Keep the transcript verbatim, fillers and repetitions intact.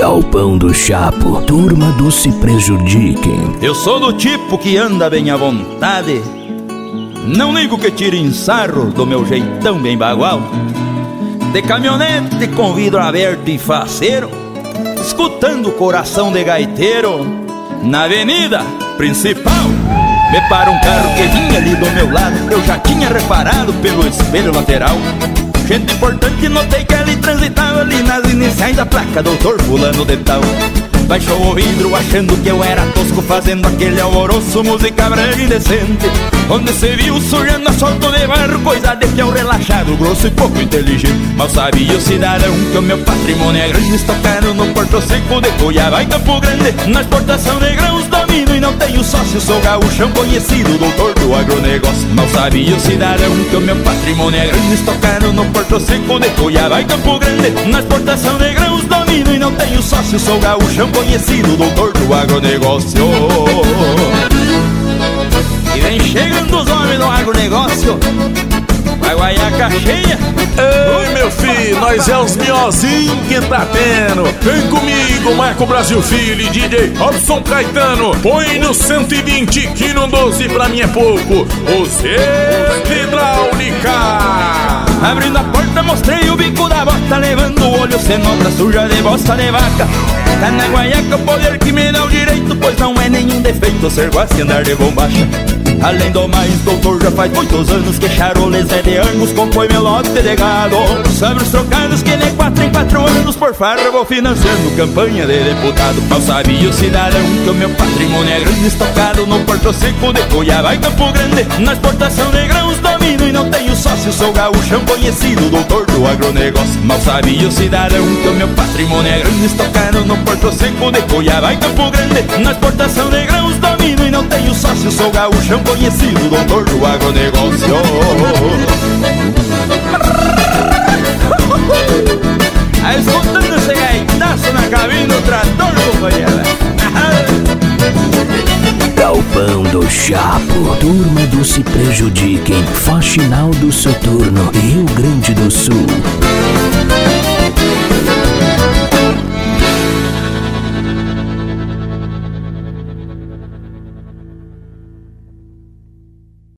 Galpão do Chapo, turma do Se Prejudiquem. Eu sou do tipo que anda bem à vontade, não ligo que tirem sarro do meu jeitão bem bagual. De caminhonete com vidro aberto e faceiro, escutando o coração de gaiteiro. Na avenida principal me para um carro que vinha ali do meu lado, eu já tinha reparado pelo espelho lateral. Gente importante, notei que ele transitava ali nas iniciais da placa, doutor fulano de tal. Baixou o vidro achando que eu era tosco, fazendo aquele alvoroço, música breve e indecente. Onde se viu sujando a solto de barro, coisa de peão relaxado, grosso e pouco inteligente. Mal sabia o cidadão que o meu patrimônio é grande, estocado no Porto Seco de Cuiabá e Campo Grande. Na exportação de grãos domino e não tenho sócio, sou gaúchão conhecido, doutor do agronegócio. Mal sabia o cidadão que o meu patrimônio é grande, estocado no Porto Seco de Cuiabá e Campo Grande. Na exportação de grãos domino e não tenho sócio, sou gaúchão conhecido, doutor do agronegócio. E vem chegando os homens do agronegócio, vai guaiaca cheia. Ei, meu filho, nós é os miozinhos que tá tendo. Vem comigo, Marco Brasil Filho e D J Robson Caetano. Põe no cento e vinte que no doze pra mim é pouco. Os hidráulica. Abrindo a porta mostrei o bico da bota, levando o olho sem nota suja de bosta de vaca. Tá na guaiaca o poder que me dá o direito, pois não é nenhum defeito ser guace e andar de bombacha. Além do mais, doutor, já faz muitos anos que Charolês é de Angus compõe meu lote de gado. Sobre os trocados que nem quatro em quatro anos por farra vou financiando campanha de deputado. Mal sabia o cidadão que o meu patrimônio é grande, estocado no Porto Seco de Cuiabá e Campo Grande. Na exportação de grãos domino e não tenho sócio, sou gaúchão conhecido, doutor do agronegócio. Mal sabia o cidadão que o meu patrimônio é grande, estocado no Porto Seco de Cuiabá e Campo Grande. Na exportação de grãos domino e não tenho sócio, sou gaúchão conhecido, doutor do agronegócio. Aí escutando esse gaitaço na cabine do trator, companheira. Galpão do Chapo, turma do Se Prejudiquem, faxinal do Soturno, Rio Grande do Sul.